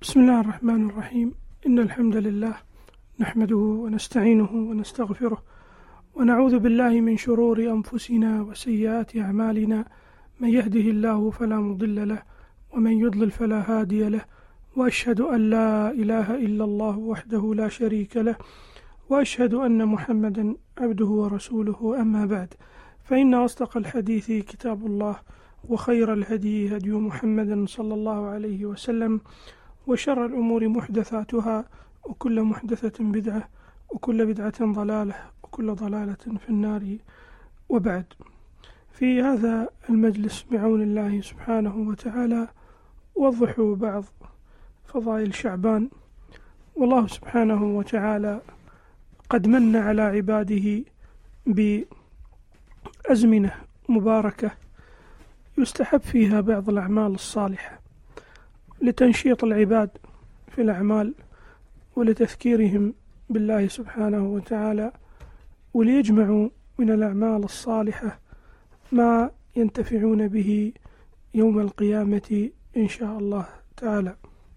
بسم الله الرحمن الرحيم. إن الحمد لله نحمده ونستعينه ونستغفره ونعوذ بالله من شرور أنفسنا وسيئات أعمالنا، من يهده الله فلا مضل له ومن يضلل فلا هادي له، وأشهد أن لا إله إلا الله وحده لا شريك له، وأشهد أن محمدا عبده ورسوله. أما بعد، فإن أصدق الحديث كتاب الله، وخير الهدي هدي محمد صلى الله عليه وسلم، وشر الأمور محدثاتها، وكل محدثة بدعة، وكل بدعة ضلالة، وكل ضلالة في النار. وبعد، في هذا المجلس بعون الله سبحانه وتعالى وضح بعض فضائل شعبان. والله سبحانه وتعالى قد من على عباده بأزمنة مباركة يستحب فيها بعض الأعمال الصالحة لتنشيط العباد في الأعمال ولتذكيرهم بالله سبحانه وتعالى، وليجمعوا من الأعمال الصالحة ما ينتفعون به يوم القيامة إن شاء الله تعالى.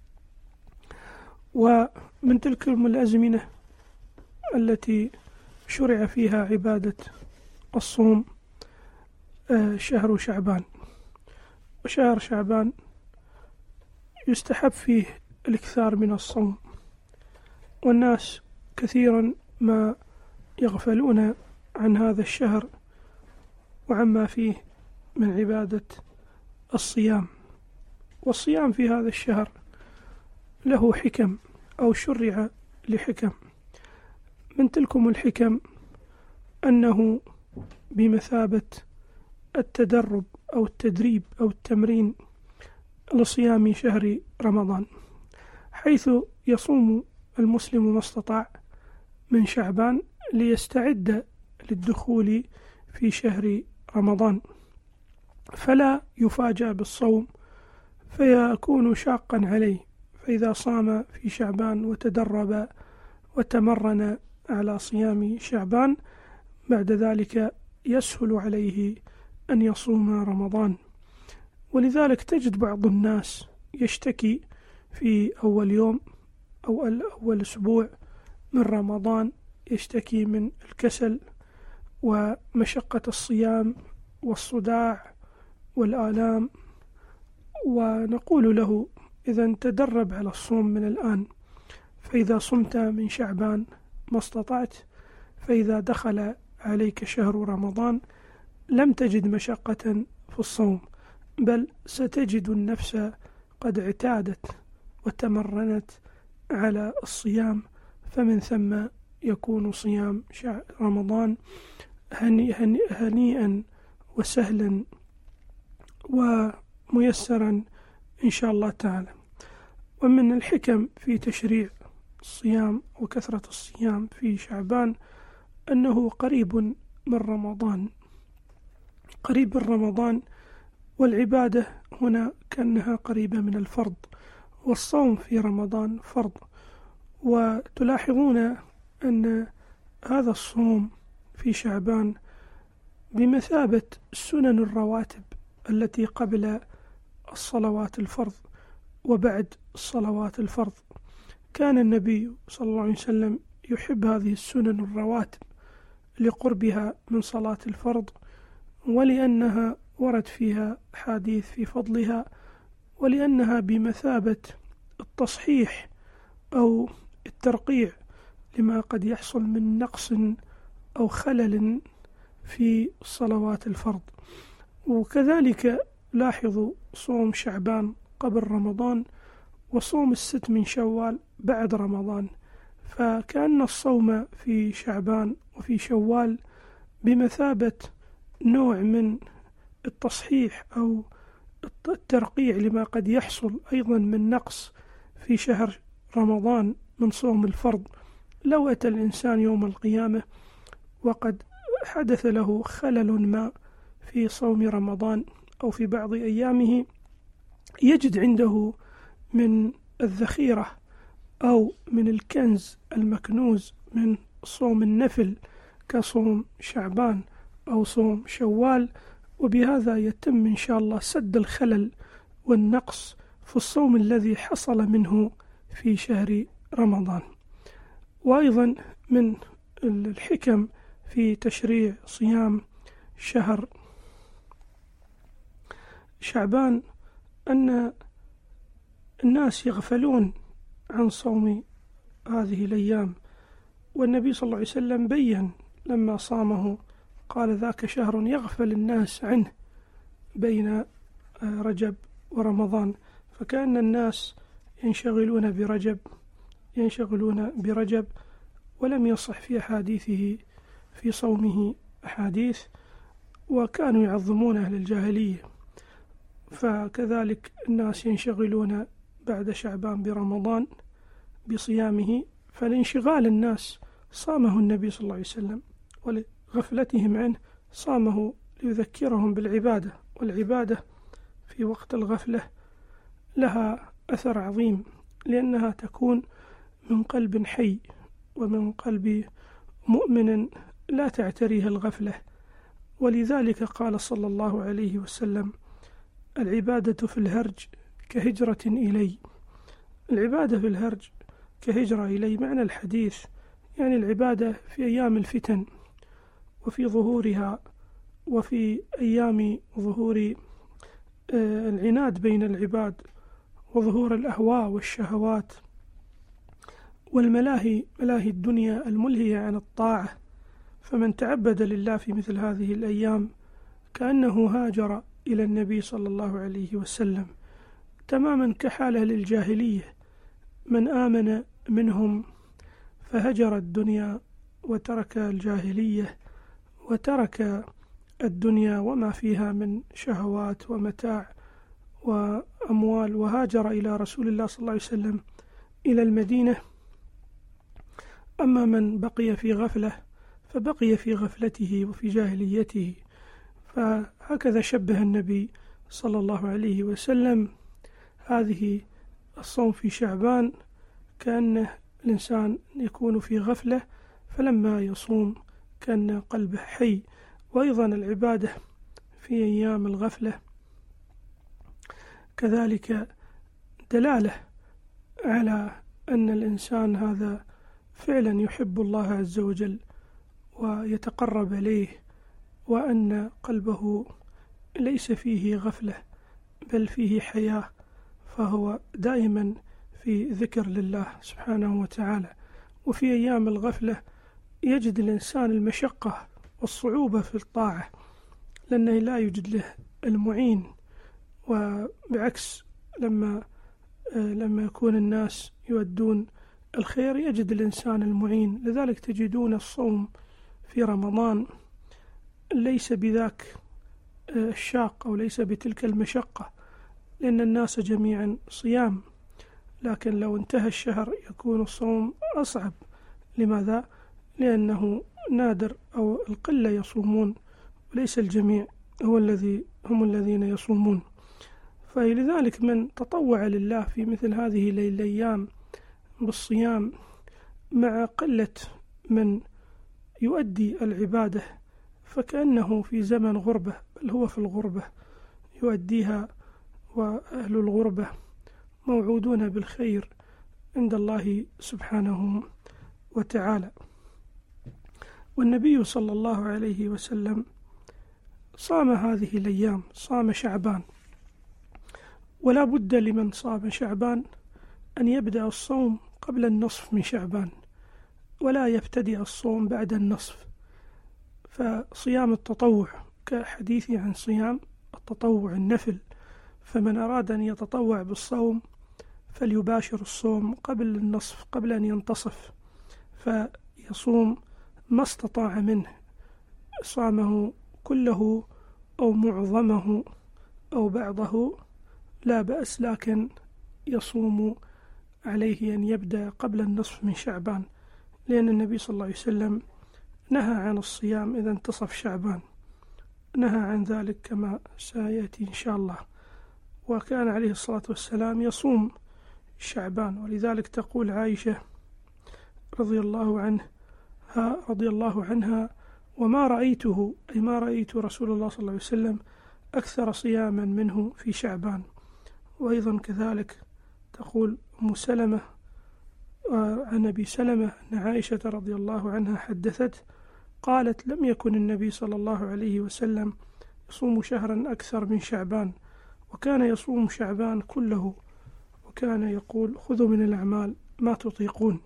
ومن تلك الأزمنة التي شرع فيها عبادة الصوم شهر شعبان. وشهر شعبان يستحب فيه الإكثار من الصوم، والناس كثيرا ما يغفلون عن هذا الشهر وعما فيه من عبادة الصيام. والصيام في هذا الشهر له حكم أو شرع لحكم. من تلكم الحكم أنه بمثابة التدرب أو التدريب أو التمرين لصيام شهر رمضان، حيث يصوم المسلم ما استطاع من شعبان ليستعد للدخول في شهر رمضان، فلا يفاجأ بالصوم فيكون شاقا عليه. فإذا صام في شعبان وتدرب وتمرن على صيام شعبان، بعد ذلك يسهل عليه أن يصوم رمضان. ولذلك تجد بعض الناس يشتكي في أول يوم أو أول أسبوع من رمضان، يشتكي من الكسل ومشقة الصيام والصداع والآلام، ونقول له: إذا تدرب على الصوم من الآن، فإذا صمت من شعبان ما استطعت، فإذا دخل عليك شهر رمضان لم تجد مشقة في الصوم، بل ستجد النفس قد اعتادت وتمرنت على الصيام، فمن ثم يكون صيام رمضان هنيئا وسهلا وميسرا إن شاء الله تعالى. ومن الحكم في تشريع الصيام وكثرة الصيام في شعبان أنه قريب من رمضان، قريب من رمضان، والعبادة هنا كأنها قريبة من الفرض، والصوم في رمضان فرض. وتلاحظون أن هذا الصوم في شعبان بمثابة سنن الرواتب التي قبل الصلوات الفرض وبعد الصلوات الفرض. كان النبي صلى الله عليه وسلم يحب هذه السنن الرواتب لقربها من صلاة الفرض، ولأنها ورد فيها حديث في فضلها، ولأنها بمثابة التصحيح أو الترقيع لما قد يحصل من نقص أو خلل في صلوات الفرض. وكذلك لاحظوا صوم شعبان قبل رمضان، وصوم الست من شوال بعد رمضان، فكأن الصوم في شعبان وفي شوال بمثابة نوع من التصحيح أو الترقيع لما قد يحصل أيضا من نقص في شهر رمضان من صوم الفرض. لو أتى الإنسان يوم القيامة وقد حدث له خلل ما في صوم رمضان أو في بعض أيامه، يجد عنده من الذخيرة أو من الكنز المكنوز من صوم النفل كصوم شعبان أو صوم شوال، وبهذا يتم إن شاء الله سد الخلل والنقص في الصوم الذي حصل منه في شهر رمضان. وأيضا من الحكم في تشريع صيام شهر شعبان أن الناس يغفلون عن صوم هذه الأيام، والنبي صلى الله عليه وسلم بيّن لما صامه قال ذاك شهر يغفل الناس عنه بين رجب ورمضان، فكأن الناس ينشغلون برجب ولم يصح في أحاديثه في صومه أحاديث، وكانوا يعظمون أهل الجاهلية. فكذلك الناس ينشغلون بعد شعبان برمضان بصيامه، فالانشغال الناس صامه النبي صلى الله عليه وسلم، ولغفلتهم عنه صامه ليذكرهم بالعبادة، والعبادة في وقت الغفلة لها أثر عظيم، لأنها تكون من قلب حي ومن قلب مؤمن لا تعتريه الغفلة. ولذلك قال صلى الله عليه وسلم: العبادة في الهرج كهجرة إلي. العبادة في الهرج كهجرة إلي، معنى الحديث يعني العبادة في أيام الفتن وفي ظهورها، وفي أيام ظهور العناد بين العباد وظهور الأهواء والشهوات والملاهي، ملاهي الدنيا الملهية عن الطاعة. فمن تعبد لله في مثل هذه الأيام كأنه هاجر إلى النبي صلى الله عليه وسلم، تماما كحال للجاهلية، من آمن منهم فهجر الدنيا وترك الجاهلية وترك الدنيا وما فيها من شهوات ومتاع وأموال، وهاجر إلى رسول الله صلى الله عليه وسلم إلى المدينة. أما من بقي في غفلة فبقي في غفلته وفي جاهليته. فهكذا شبه النبي صلى الله عليه وسلم هذه الصوم في شعبان كأن الإنسان يكون في غفلة، فلما يصوم كأن قلبه حي. وأيضا العبادة في أيام الغفلة كذلك دلالة على أن الإنسان هذا فعلا يحب الله عز وجل ويتقرب إليه، وأن قلبه ليس فيه غفلة بل فيه حياة، فهو دائما في ذكر لله سبحانه وتعالى. وفي أيام الغفلة يجد الإنسان المشقة والصعوبة في الطاعة، لأنه لا يوجد له المعين، وبعكس لما يكون الناس يودون الخير يجد الإنسان المعين. لذلك تجدون الصوم في رمضان ليس بذاك الشاق أو ليس بتلك المشقة، لأن الناس جميعا صيام، لكن لو انتهى الشهر يكون الصوم أصعب. لماذا؟ لأنه نادر أو القلة يصومون وليس الجميع هم الذين يصومون. فلذلك من تطوع لله في مثل هذه الأيام بالصيام مع قلة من يؤدي العبادة فكأنه في زمن غربة، بل هو في الغربة يؤديها، وأهل الغربة موعودون بالخير عند الله سبحانه وتعالى. والنبي صلى الله عليه وسلم صام هذه الأيام، صام شعبان، ولا بد لمن صام شعبان أن يبدأ الصوم قبل النصف من شعبان، ولا يبتدئ الصوم بعد النصف. فصيام التطوع كحديثي عن صيام التطوع النفل، فمن أراد أن يتطوع بالصوم فليباشر الصوم قبل النصف، قبل أن ينتصف، فيصوم ما استطاع منه، صامه كله أو معظمه أو بعضه لا بأس، لكن يصوم عليه أن يبدأ قبل النصف من شعبان، لأن النبي صلى الله عليه وسلم نهى عن الصيام إذا انتصف شعبان، نهى عن ذلك كما سيأتي إن شاء الله. وكان عليه الصلاة والسلام يصوم شعبان، ولذلك تقول عائشة رضي الله عنها: وما رأيته، أي ما رأيت رسول الله صلى الله عليه وسلم أكثر صياما منه في شعبان. وأيضا كذلك تقول أم سلمة عن أبي سلمة أن عائشة رضي الله عنها حدثت قالت: لم يكن النبي صلى الله عليه وسلم يصوم شهرا أكثر من شعبان، وكان يصوم شعبان كله، وكان يقول: خذوا من الأعمال ما تطيقون.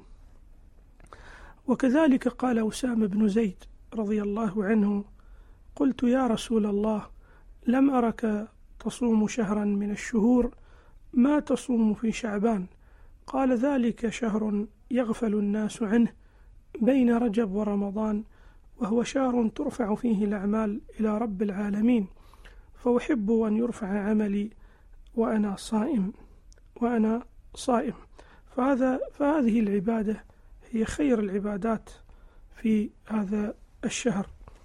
وكذلك قال أسامة بن زيد رضي الله عنه: قلت يا رسول الله، لم أرك تصوم شهرا من الشهور ما تصوم في شعبان. قال: ذلك شهر يغفل الناس عنه بين رجب ورمضان، وهو شهر ترفع فيه الأعمال إلى رب العالمين، فأحب أن يرفع عملي وأنا صائم. فهذه العبادة هي خير العبادات في هذا الشهر،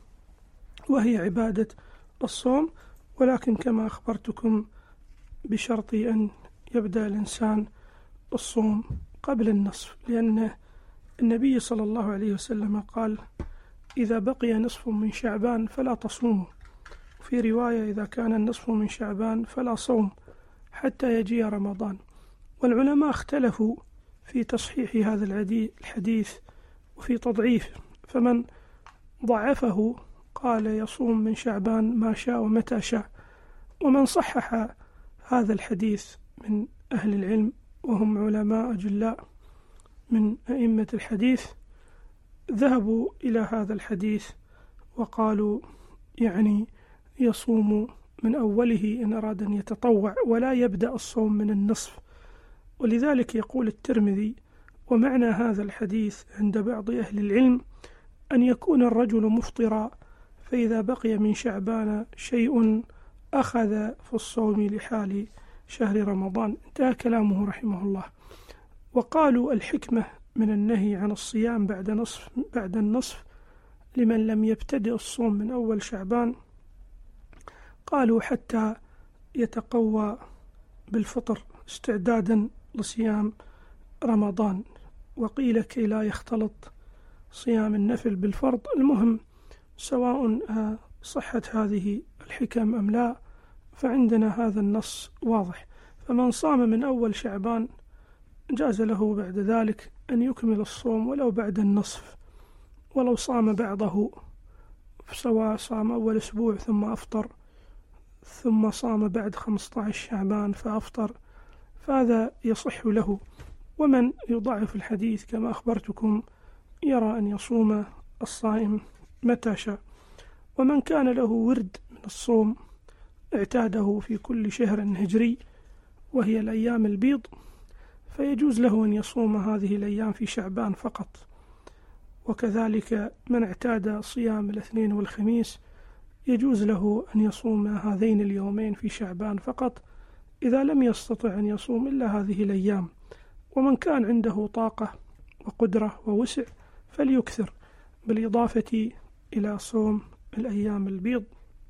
وهي عبادة الصوم، ولكن كما أخبرتكم بشرط أن يبدأ الإنسان الصوم قبل النصف، لأن النبي صلى الله عليه وسلم قال: إذا بقي نصف من شعبان فلا تصوموا، وفي رواية: إذا كان النصف من شعبان فلا صوم حتى يجي رمضان. والعلماء اختلفوا في تصحيح هذا الحديث وفي تضعيفه، فمن ضعفه قال: يصوم من شعبان ما شاء ومتى شاء. ومن صحح هذا الحديث من أهل العلم وهم علماء أجلاء من أئمة الحديث ذهبوا إلى هذا الحديث وقالوا يعني يصوم من أوله إن أراد أن يتطوع، ولا يبدأ الصوم من النصف. ولذلك يقول الترمذي: ومعنى هذا الحديث عند بعض أهل العلم أن يكون الرجل مفطرا، فإذا بقي من شعبان شيء أخذ في الصوم لحال شهر رمضان. انتهى كلامه رحمه الله. وقالوا: الحكمة من النهي عن الصيام بعد النصف لمن لم يبتدئ الصوم من أول شعبان، قالوا حتى يتقوى بالفطر استعدادا لصيام رمضان، وقيل كي لا يختلط صيام النفل بالفرض. المهم سواء صحت هذه الحكم أم لا، فعندنا هذا النص واضح. فمن صام من أول شعبان جاز له بعد ذلك أن يكمل الصوم ولو بعد النصف، ولو صام بعضه، سواء صام أول أسبوع ثم أفطر، ثم صام بعد 15 شعبان فأفطر، فهذا يصح له. ومن يضعف الحديث كما أخبرتكم يرى أن يصوم الصائم متى شاء. ومن كان له ورد من الصوم اعتاده في كل شهر هجري وهي الأيام البيض، فيجوز له أن يصوم هذه الأيام في شعبان فقط. وكذلك من اعتاد صيام الاثنين والخميس يجوز له أن يصوم هذين اليومين في شعبان فقط، إذا لم يستطع أن يصوم إلا هذه الأيام. ومن كان عنده طاقة وقدرة ووسع فليكثر، بالإضافة إلى صوم الأيام البيض.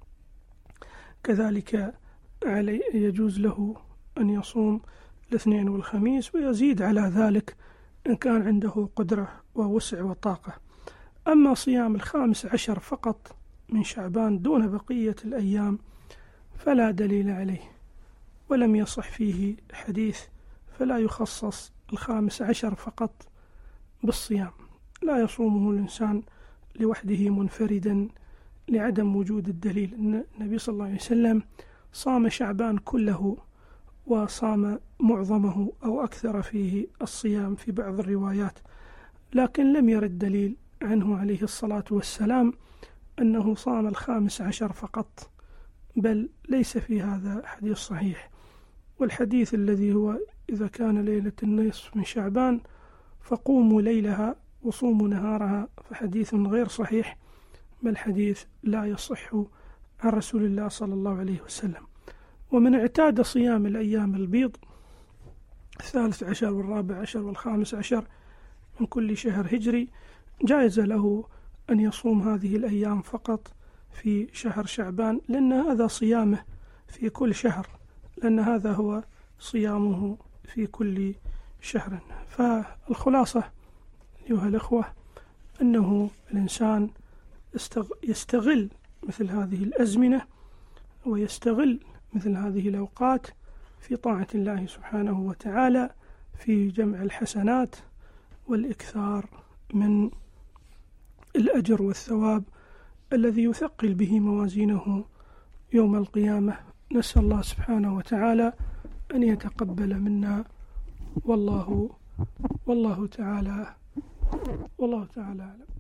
كذلك يجوز له أن يصوم الاثنين والخميس، ويزيد على ذلك إن كان عنده قدرة ووسع وطاقة. أما صيام 15 فقط من شعبان دون بقية الأيام فلا دليل عليه، ولم يصح فيه حديث، فلا يخصص 15 فقط بالصيام، لا يصومه الإنسان لوحده منفردا لعدم وجود الدليل. النبي صلى الله عليه وسلم صام شعبان كله، وصام معظمه أو أكثر فيه الصيام في بعض الروايات، لكن لم يرد دليل عنه عليه الصلاة والسلام أنه صام 15 فقط، بل ليس في هذا حديث صحيح. والحديث الذي هو إذا كان ليلة النصف من شعبان فقوموا ليلها وصوموا نهارها، فحديث غير صحيح، بل حديث لا يصح عن رسول الله صلى الله عليه وسلم. ومن اعتاد صيام الأيام البيض 13 و14 و15 من كل شهر هجري جائز له أن يصوم هذه الأيام فقط في شهر شعبان، لأن هذا صيامه في كل شهر، لأن هذا هو صيامه في كل شهر. فالخلاصة أيها الأخوة أنه الإنسان يستغل مثل هذه الأزمنة ويستغل مثل هذه الأوقات في طاعة الله سبحانه وتعالى، في جمع الحسنات والإكثار من الأجر والثواب الذي يثقل به موازينه يوم القيامة. نسأل الله سبحانه وتعالى أن يتقبل منا، والله تعالى أعلم.